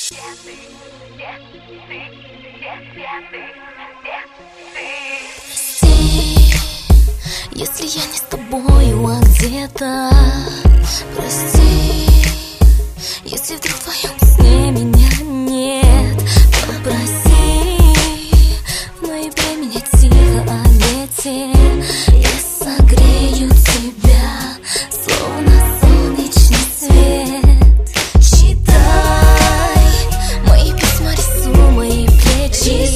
Если я не с тобою, а где-то. Прости, если вдруг в твоем сне меня нет. Попроси в ноябре меня тихо о лете. Я согрею тебя, словно солнечный свет. Читай мои письма, рисуй мои плечи.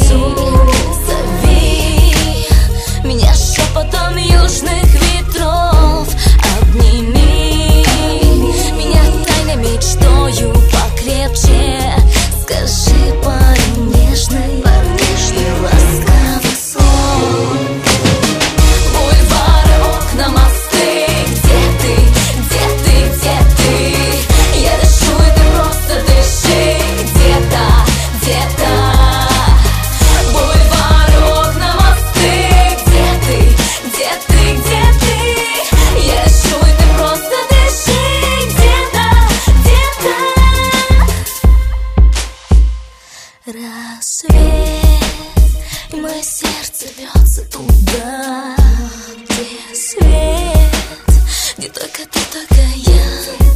Зови меня шепотом южных ветров. Обними меня тайной мечтою покрепче. Скажи пару нежных и ласковых слов. Бульвары, окна, мосты. Где ты, где ты, где ты? Я дышу, и ты просто дыши. Где-то, где-то. Бульвары, окна, мосты. Где ты, где ты, где ты? Я дышу, и ты просто дыши. Где-то, где-то. Рассвет, и мое сердце рвется туда, где свет, где только ты, только я.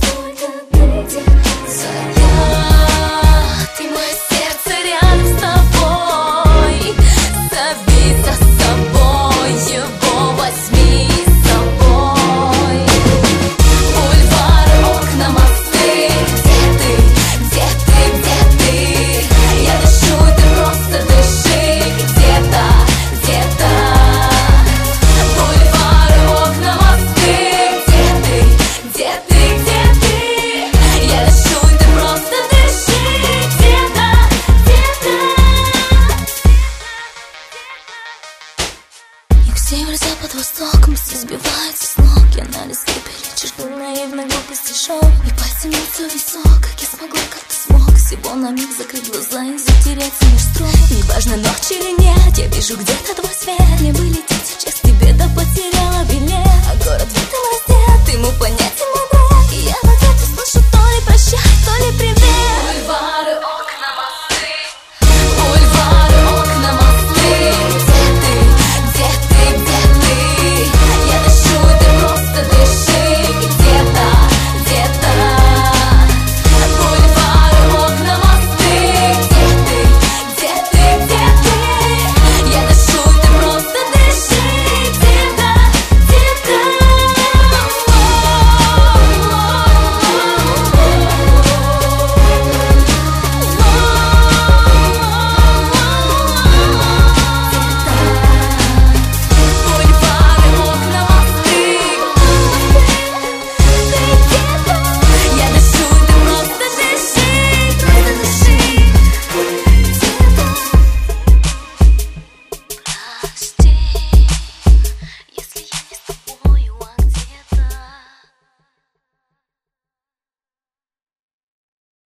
Закат, и мое сердце рядом с тобой. Зови за собой его, возьми с собой. Бульвары, окна, мосты. Где ты, где ты, где ты? Я дышу, и ты просто дыши. Где-то, где-то. Бульвары, окна, мосты. Где ты, где ты, где ты? Я дышу, и ты просто дыши. Где-то, где-то. Юг, север, запад, восток, мысли сбиваются с ног. Я на листке перечеркну наивно глупый стишок. И потянуться висок, как я смогла, как ты смог. Всего на миг закрыть глаза и затеряться меж строк. Неважно, ночь или нет, я вижу где-то твой свет. Мне бы лететь сейчас к тебе, да потеряла билет. А город в этом раздет, ему понять ему